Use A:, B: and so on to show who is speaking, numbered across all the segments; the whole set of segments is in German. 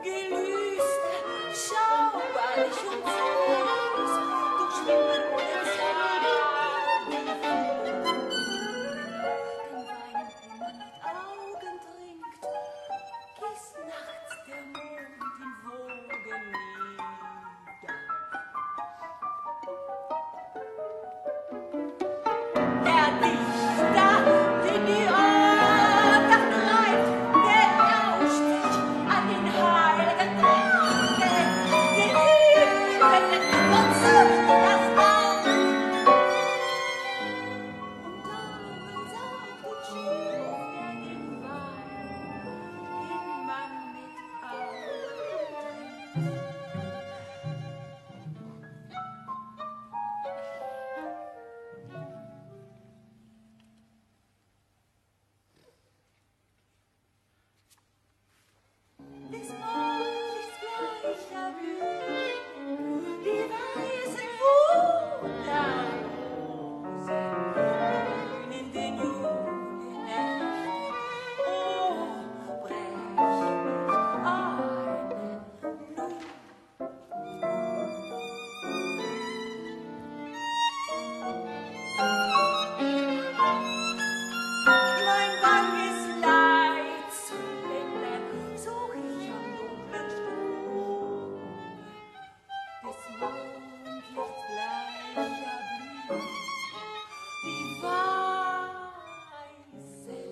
A: Gelüste, schauerlich und süß, durchschwimmen ohne Zahl. Den Wein immer mit Augen trinkt, gießt nachts der Mond in Wogen nieder. Der Dichter, den die Order treibt, der lauscht sich an den heiligen Tagen, den Hügeln und sucht das Auge. Und darum saugt und schürft den Wein, den man mit Augen trinkt. Des Mondlichts bleicher Blüten, die weißen Wunderrosen blühen in den Julinächten. Oh, brech nicht mein banges Leid zu lindern, such ich am dunklen Strom des Mondlichts bleicher Blüten, die weißen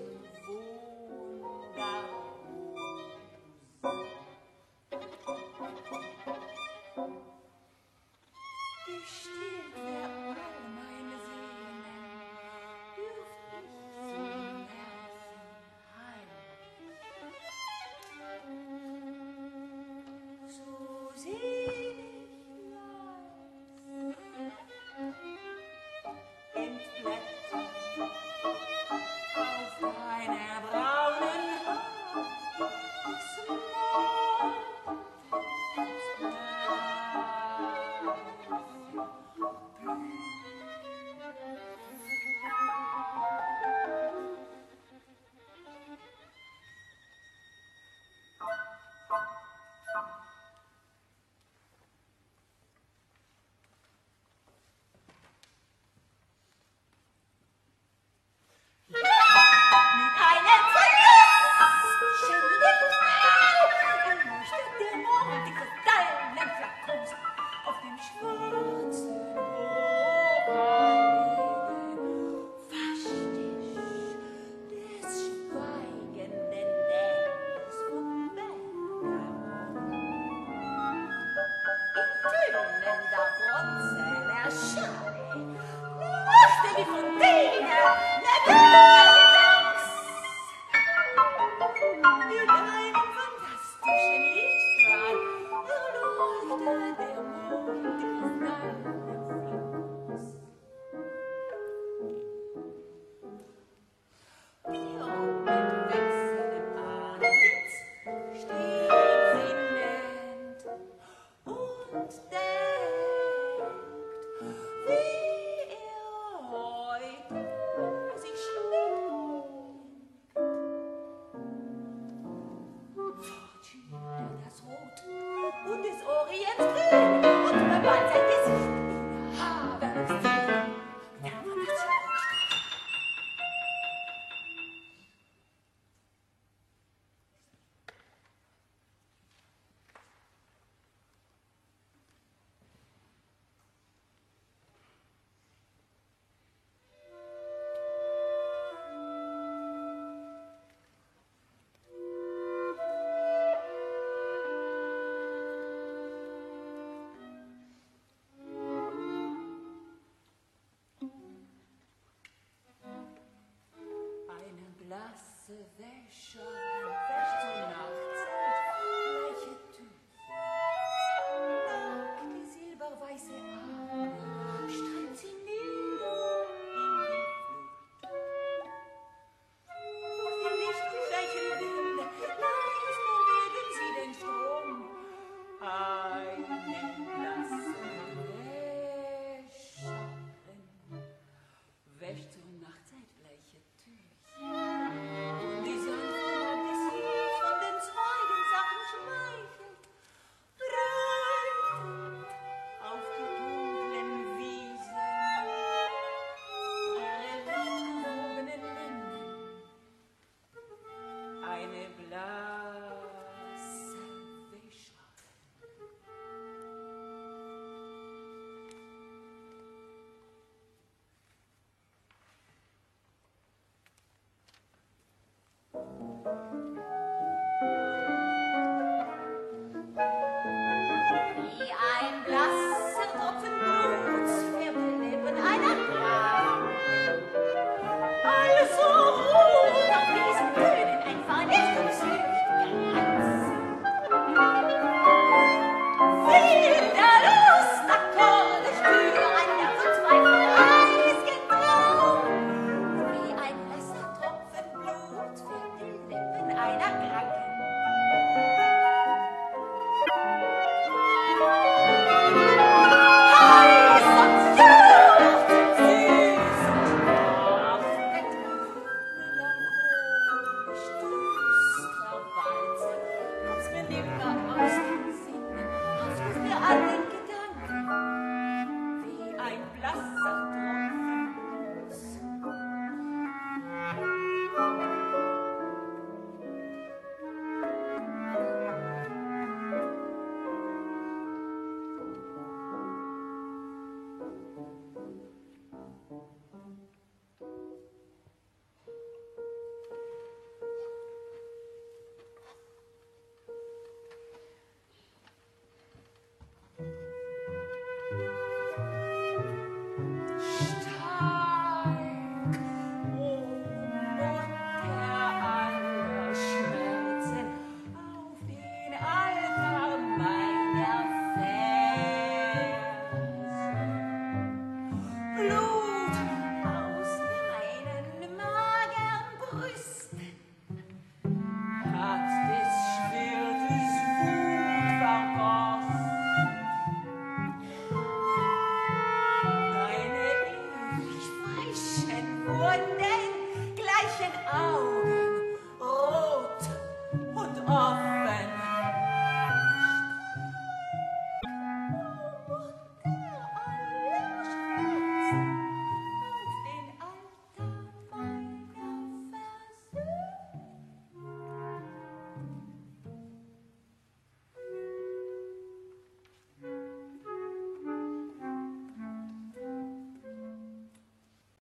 A: Wunderrosen. Die stillt wer all meine Sehnen, dürft ich so märchenheim. So selig leis, entblättert auf deiner braunen Haut des auf dem schwarzen Vorhange, Verstich des schweigenden Dämmers vom Bergamo. In tönender bronzener Schale leuchte die Fontäne der Dachs. Mit einem fantastischen Lichtstrahl erleuchtet der Mond Kristallfluss. Die mit wechselndem Antlitz steht sinnend und denkt, wie er heute sich schminkt. Fortune das Rot und des Orients Grün und bemalt sein Gesicht in Haberns Stil. Der fantastische Rotstrahl. Thank you.